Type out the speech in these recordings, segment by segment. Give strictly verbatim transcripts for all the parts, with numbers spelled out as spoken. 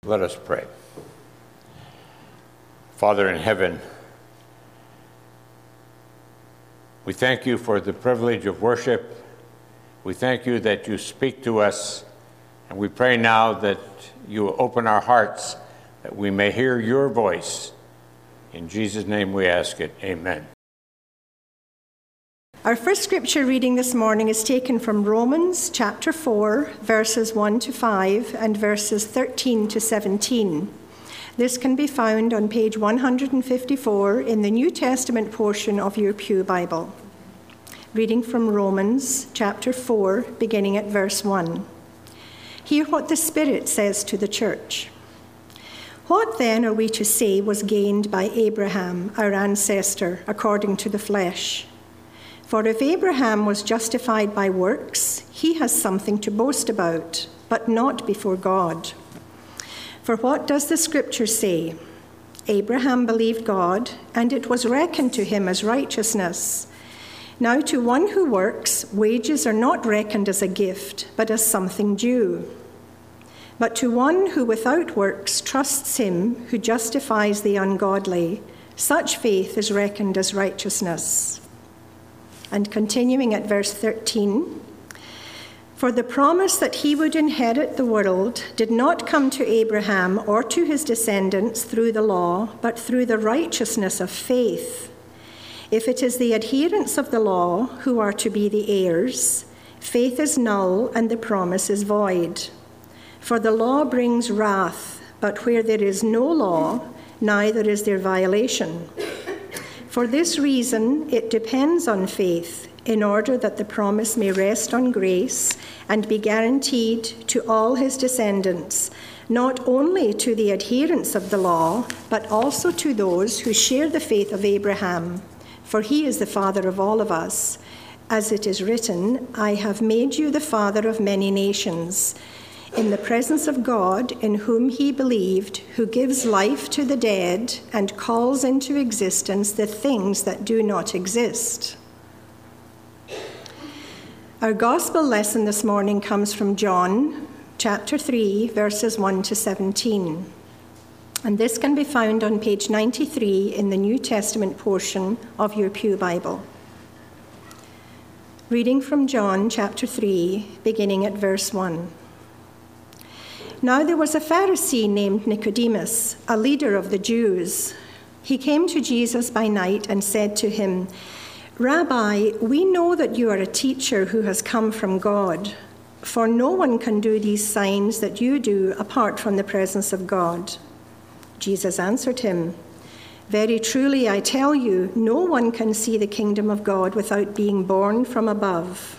Let us pray. Father in heaven, we thank you for the privilege of worship. We thank you that you speak to us, and we pray now that you will open our hearts that we may hear your voice. In Jesus' name we ask it. Amen. Our first scripture reading this morning is taken from Romans chapter four, verses one to five and verses thirteen to seventeen. This can be found on page one hundred fifty-four in the New Testament portion of your Pew Bible. Reading from Romans chapter four, beginning at verse one. Hear what the Spirit says to the church. What then are we to say was gained by Abraham, our ancestor, according to the flesh? For if Abraham was justified by works, he has something to boast about, but not before God. For what does the Scripture say? Abraham believed God, and it was reckoned to him as righteousness. Now to one who works, wages are not reckoned as a gift, but as something due. But to one who without works trusts him who justifies the ungodly, such faith is reckoned as righteousness. And continuing at verse thirteen, for the promise that he would inherit the world did not come to Abraham or to his descendants through the law, but through the righteousness of faith. If it is the adherents of the law who are to be the heirs, faith is null and the promise is void. For the law brings wrath, but where there is no law, neither is there violation. For this reason, it depends on faith, in order that the promise may rest on grace and be guaranteed to all his descendants, not only to the adherents of the law, but also to those who share the faith of Abraham. For he is the father of all of us. As it is written, I have made you the father of many nations, in the presence of God, in whom he believed, who gives life to the dead and calls into existence the things that do not exist. Our gospel lesson this morning comes from John chapter three, verses one to seventeen. And this can be found on page ninety-three in the New Testament portion of your Pew Bible. Reading from John chapter three, beginning at verse one. Now there was a Pharisee named Nicodemus, a leader of the Jews. He came to Jesus by night and said to him, Rabbi, we know that you are a teacher who has come from God, for no one can do these signs that you do apart from the presence of God. Jesus answered him, Very truly I tell you, no one can see the kingdom of God without being born from above.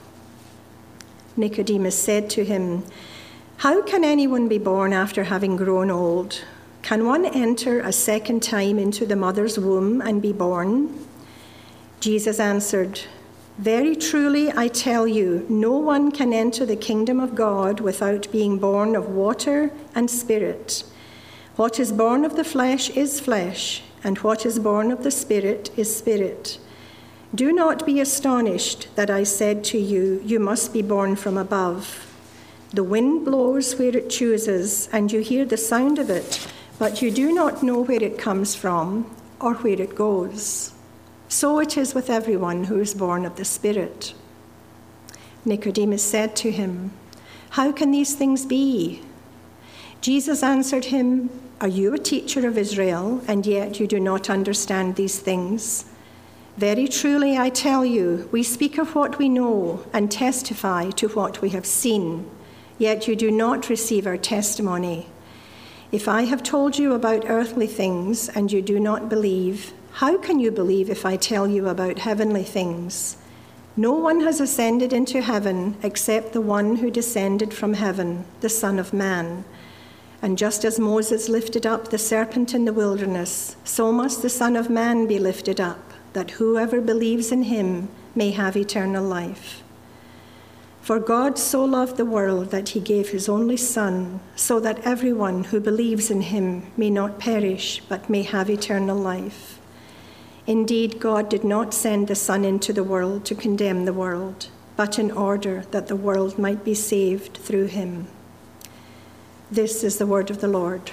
Nicodemus said to him, How can anyone be born after having grown old? Can one enter a second time into the mother's womb and be born? Jesus answered, Very truly I tell you, no one can enter the kingdom of God without being born of water and spirit. What is born of the flesh is flesh, and what is born of the Spirit is spirit. Do not be astonished that I said to you, you must be born from above. The wind blows where it chooses, and you hear the sound of it, but you do not know where it comes from or where it goes. So it is with everyone who is born of the Spirit. Nicodemus said to him, How can these things be? Jesus answered him, Are you a teacher of Israel, and yet you do not understand these things? Very truly I tell you, we speak of what we know and testify to what we have seen, yet you do not receive our testimony. If I have told you about earthly things and you do not believe, how can you believe if I tell you about heavenly things? No one has ascended into heaven except the one who descended from heaven, the Son of Man. And just as Moses lifted up the serpent in the wilderness, so must the Son of Man be lifted up, that whoever believes in him may have eternal life. For God so loved the world that he gave his only Son, so that everyone who believes in him may not perish, but may have eternal life. Indeed, God did not send the Son into the world to condemn the world, but in order that the world might be saved through him. This is the word of the Lord.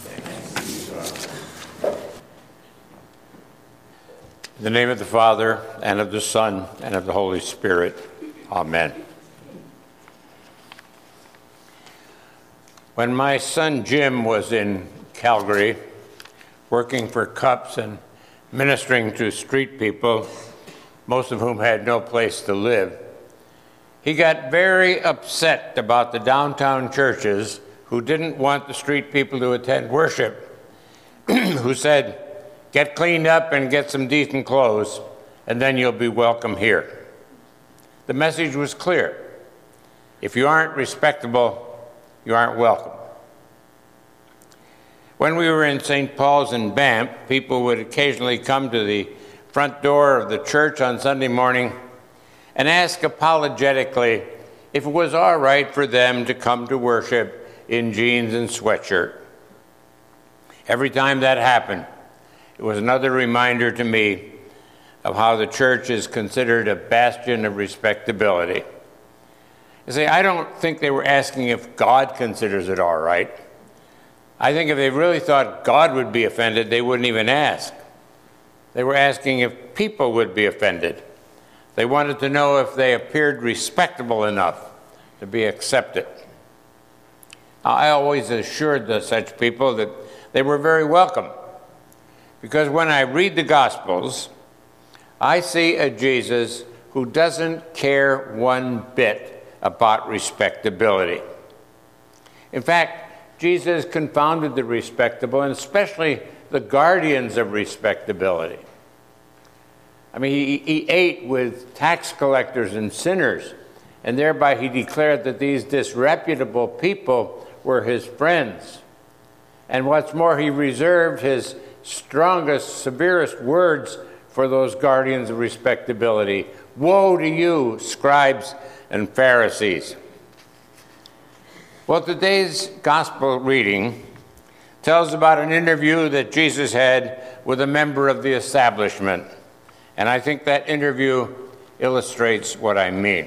In the name of the Father, and of the Son, and of the Holy Spirit. Amen. When my son Jim was in Calgary, working for Cups and ministering to street people, most of whom had no place to live, he got very upset about the downtown churches who didn't want the street people to attend worship, who said, "Get cleaned up and get some decent clothes, and then you'll be welcome here." The message was clear. If you aren't respectable, you aren't welcome. When we were in Saint Paul's in Banff, people would occasionally come to the front door of the church on Sunday morning and ask apologetically if it was all right for them to come to worship in jeans and sweatshirt. Every time that happened, it was another reminder to me of how the church is considered a bastion of respectability. You see, I don't think they were asking if God considers it all right. I think if they really thought God would be offended, they wouldn't even ask. They were asking if people would be offended. They wanted to know if they appeared respectable enough to be accepted. Now, I always assured the such people that they were very welcome, because when I read the Gospels, I see a Jesus who doesn't care one bit about respectability. In fact, Jesus confounded the respectable, and especially the guardians of respectability. I mean, he, he ate with tax collectors and sinners, and thereby he declared that these disreputable people were his friends. And what's more, he reserved his strongest, severest words for those guardians of respectability. Woe to you, scribes and Pharisees. Well, today's gospel reading tells about an interview that Jesus had with a member of the establishment. And I think that interview illustrates what I mean.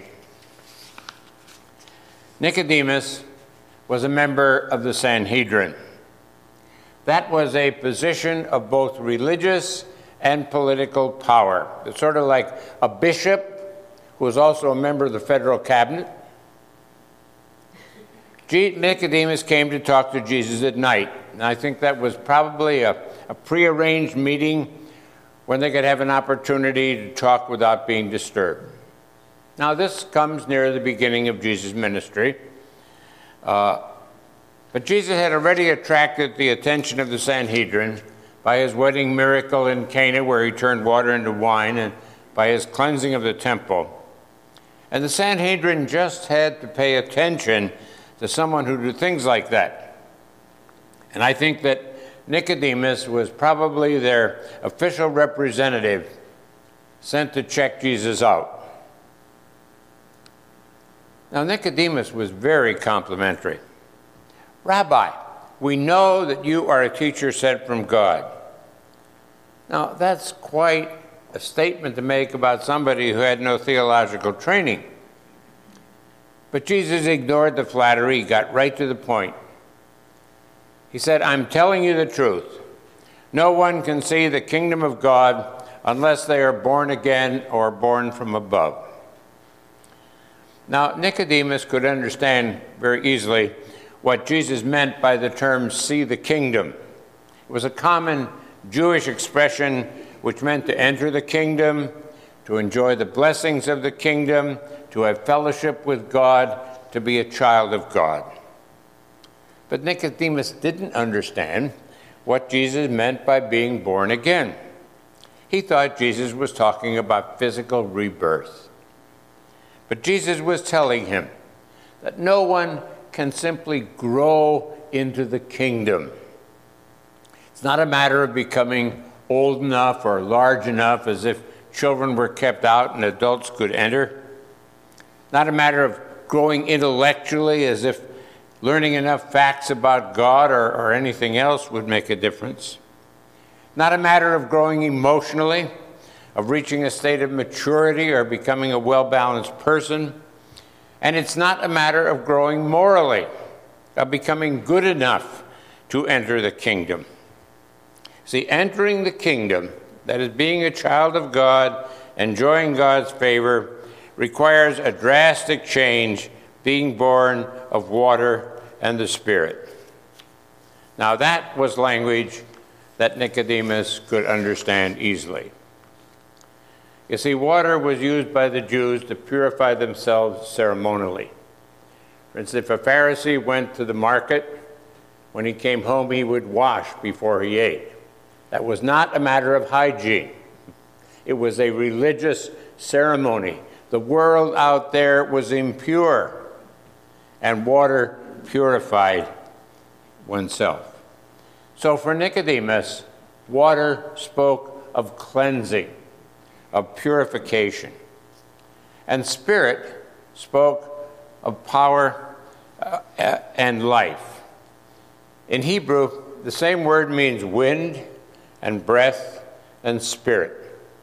Nicodemus was a member of the Sanhedrin. That was a position of both religious and political power. It's sort of like a bishop who was also a member of the federal cabinet. Nicodemus came to talk to Jesus at night. And I think that was probably a, a prearranged meeting when they could have an opportunity to talk without being disturbed. Now, this comes near the beginning of Jesus' ministry. Uh, but Jesus had already attracted the attention of the Sanhedrin by his wedding miracle in Cana, where he turned water into wine, and by his cleansing of the temple. And the Sanhedrin just had to pay attention to someone who did things like that. And I think that Nicodemus was probably their official representative sent to check Jesus out. Now, Nicodemus was very complimentary. "Rabbi, we know that you are a teacher sent from God." Now, that's quite a statement to make about somebody who had no theological training. But Jesus ignored the flattery. He got right to the point. He said, "I'm telling you the truth. No one can see the kingdom of God unless they are born again or born from above." Now, Nicodemus could understand very easily what Jesus meant by the term "see the kingdom." It was a common Jewish expression which meant to enter the kingdom, to enjoy the blessings of the kingdom, to have fellowship with God, to be a child of God. But Nicodemus didn't understand what Jesus meant by being born again. He thought Jesus was talking about physical rebirth. But Jesus was telling him that no one can simply grow into the kingdom. It's not a matter of becoming old enough or large enough as if children were kept out and adults could enter. Not a matter of growing intellectually as if learning enough facts about God or, or anything else would make a difference. Not a matter of growing emotionally, of reaching a state of maturity or becoming a well-balanced person. And it's not a matter of growing morally. of becoming good enough to enter the kingdom. See, entering the kingdom, that is being a child of God, enjoying God's favor, requires a drastic change, being born of water and the Spirit. Now that was language that Nicodemus could understand easily. You see, water was used by the Jews to purify themselves ceremonially. For instance, if a Pharisee went to the market, when he came home, he would wash before he ate. That was not a matter of hygiene. It was a religious ceremony. The world out there was impure, and water purified oneself. So for Nicodemus, water spoke of cleansing, of purification. And Spirit spoke of power uh, and life. In Hebrew, the same word means wind and breath and spirit.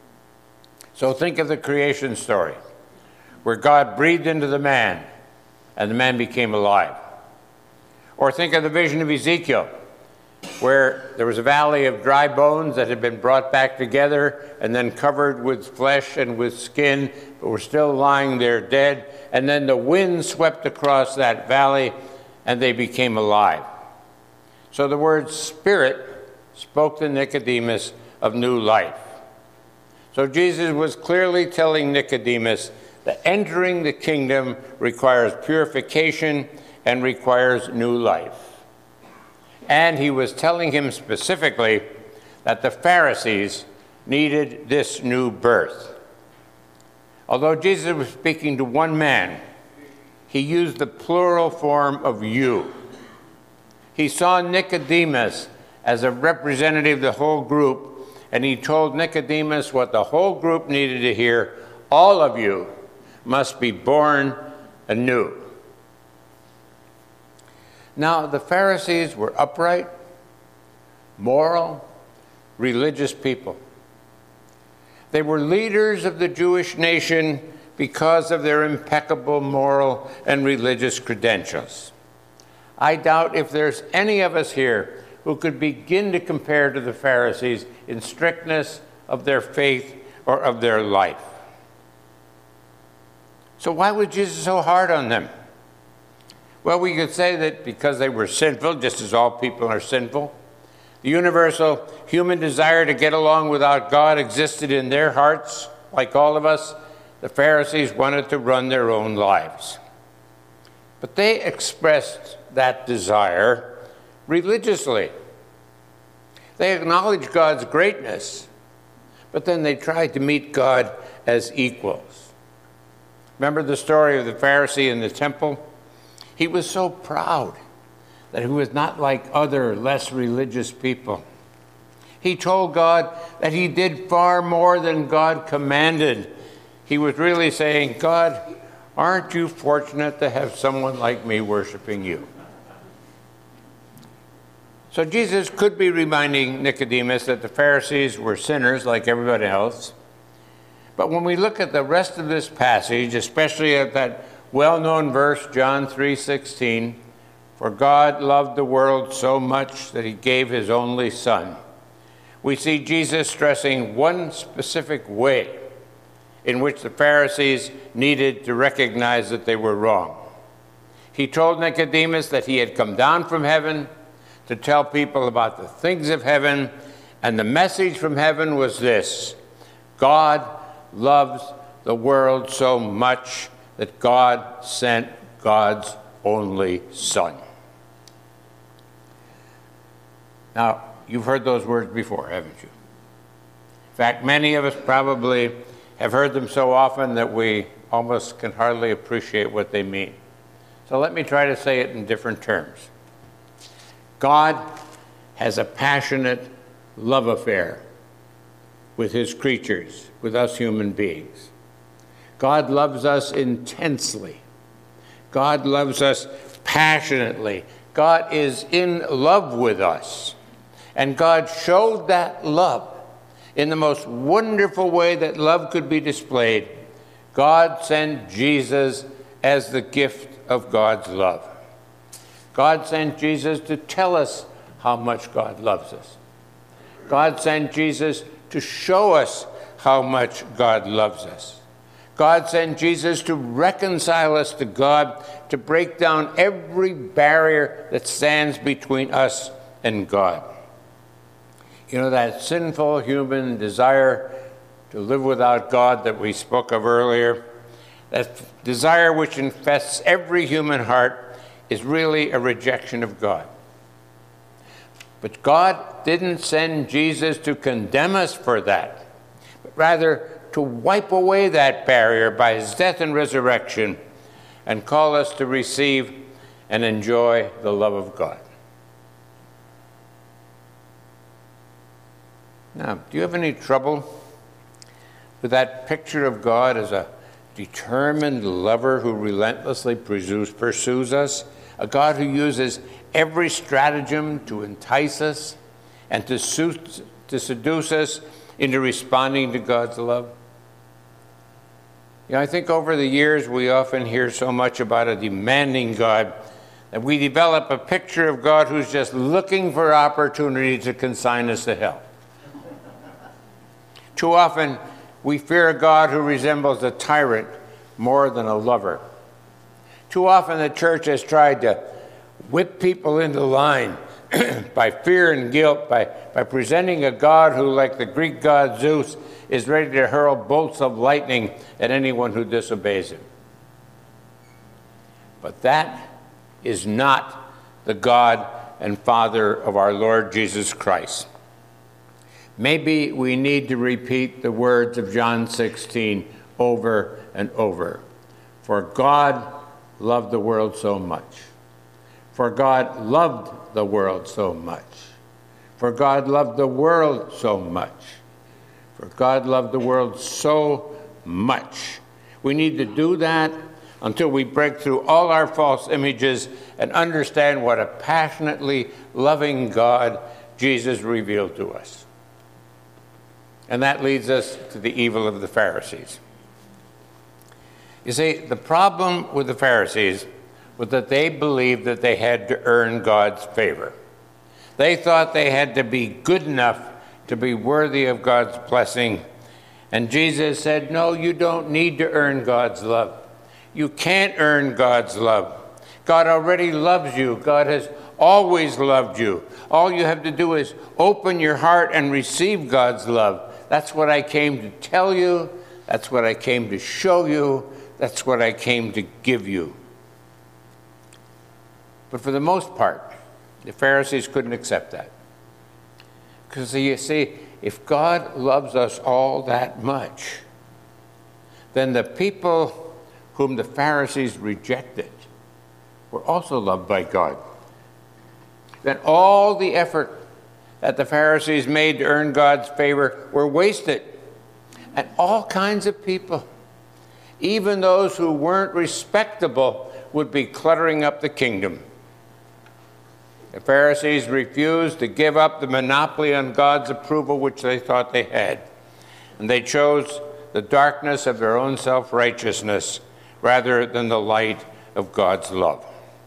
So think of the creation story, where God breathed into the man, and the man became alive. Or think of the vision of Ezekiel, where there was a valley of dry bones that had been brought back together and then covered with flesh and with skin, but were still lying there dead. And then the wind swept across that valley, and they became alive. So the word spirit spoke to Nicodemus of new life. So Jesus was clearly telling Nicodemus that entering the kingdom requires purification and requires new life. And he was telling him specifically that the Pharisees needed this new birth. Although Jesus was speaking to one man, he used the plural form of you. He saw Nicodemus as a representative of the whole group, and he told Nicodemus what the whole group needed to hear: all of you must be born anew. Now, the Pharisees were upright, moral, religious people. They were leaders of the Jewish nation because of their impeccable moral and religious credentials. I doubt if there's any of us here who could begin to compare to the Pharisees in strictness of their faith or of their life. So why was Jesus so hard on them? Well, we could say that because they were sinful, just as all people are sinful. The universal human desire to get along without God existed in their hearts, like all of us. The Pharisees wanted to run their own lives. But they expressed that desire religiously. They acknowledged God's greatness, but then they tried to meet God as equals. Remember the story of the Pharisee in the temple? He was so proud that he was not like other less religious people. He told God that he did far more than God commanded. He was really saying, God, aren't you fortunate to have someone like me worshiping you? So Jesus could be reminding Nicodemus that the Pharisees were sinners like everybody else. But when we look at the rest of this passage, especially at that well-known verse, John three sixteen, for God loved the world so much that he gave his only Son, we see Jesus stressing one specific way in which the Pharisees needed to recognize that they were wrong. He told Nicodemus that he had come down from heaven to tell people about the things of heaven, and the message from heaven was this: God loves the world so much that God sent God's only Son. Now, you've heard those words before, haven't you? In fact, many of us probably have heard them so often that we almost can hardly appreciate what they mean. So let me try to say it in different terms. God has a passionate love affair with his creatures, with us human beings. God loves us intensely. God loves us passionately. God is in love with us. And God showed that love in the most wonderful way that love could be displayed. God sent Jesus as the gift of God's love. God sent Jesus to tell us how much God loves us. God sent Jesus to show us how much God loves us. God sent Jesus to reconcile us to God, to break down every barrier that stands between us and God. You know, that sinful human desire to live without God that we spoke of earlier, that desire which infests every human heart, is really a rejection of God. But God didn't send Jesus to condemn us for that, but rather to wipe away that barrier by his death and resurrection and call us to receive and enjoy the love of God. Now, do you have any trouble with that picture of God as a determined lover who relentlessly pursues, pursues us? A God who uses every stratagem to entice us and to, suit, to seduce us into responding to God's love? You know, I think over the years we often hear so much about a demanding God that we develop a picture of God who's just looking for opportunity to consign us to hell. Too often, we fear a God who resembles a tyrant more than a lover. Too often, the church has tried to whip people into line by fear and guilt, by, by presenting a God who, like the Greek god Zeus, is ready to hurl bolts of lightning at anyone who disobeys him. But that is not the God and Father of our Lord Jesus Christ. Maybe we need to repeat the words of John sixteen over and over. For God loved the world so much. For God loved the world so much. For God loved the world so much. For God loved the world so much. We need to do that until we break through all our false images and understand what a passionately loving God Jesus revealed to us. And that leads us to the evil of the Pharisees. You see, the problem with the Pharisees was that they believed that they had to earn God's favor. They thought they had to be good enough to be worthy of God's blessing. And Jesus said, no, you don't need to earn God's love. You can't earn God's love. God already loves you. God has always loved you. All you have to do is open your heart and receive God's love. That's what I came to tell you. That's what I came to show you. That's what I came to give you. But for the most part, the Pharisees couldn't accept that. Because you see, if God loves us all that much, then the people whom the Pharisees rejected were also loved by God. Then all the effort that the Pharisees made to earn God's favor were wasted. And all kinds of people, even those who weren't respectable, would be cluttering up the kingdom. The Pharisees refused to give up the monopoly on God's approval which they thought they had. And they chose the darkness of their own self-righteousness rather than the light of God's love.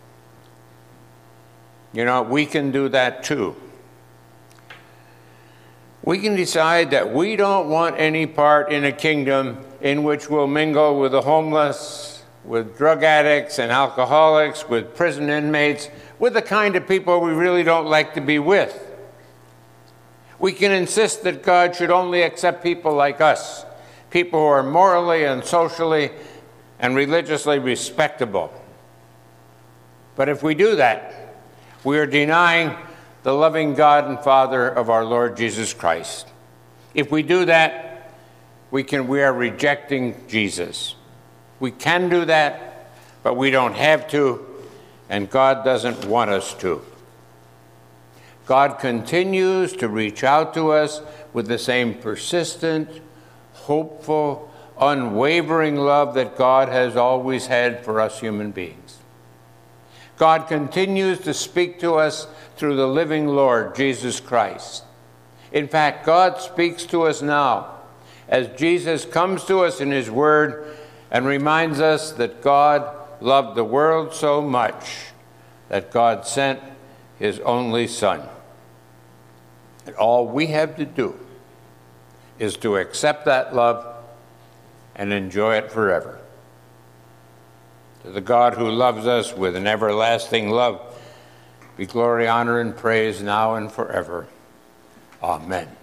You know, we can do that too. We can decide that we don't want any part in a kingdom in which we'll mingle with the homeless, with drug addicts and alcoholics, with prison inmates, with the kind of people we really don't like to be with. We can insist that God should only accept people like us, people who are morally and socially and religiously respectable. But if we do that, we are denying the loving God and Father of our Lord Jesus Christ. If we do that, we can we are rejecting Jesus. We can do that, but we don't have to, and God doesn't want us to. God continues to reach out to us with the same persistent, hopeful, unwavering love that God has always had for us human beings. God continues to speak to us through the living Lord, Jesus Christ. In fact, God speaks to us now as Jesus comes to us in his word and reminds us that God loved the world so much that God sent his only Son. And all we have to do is to accept that love and enjoy it forever. To the God who loves us with an everlasting love, be glory, honor, and praise now and forever. Amen.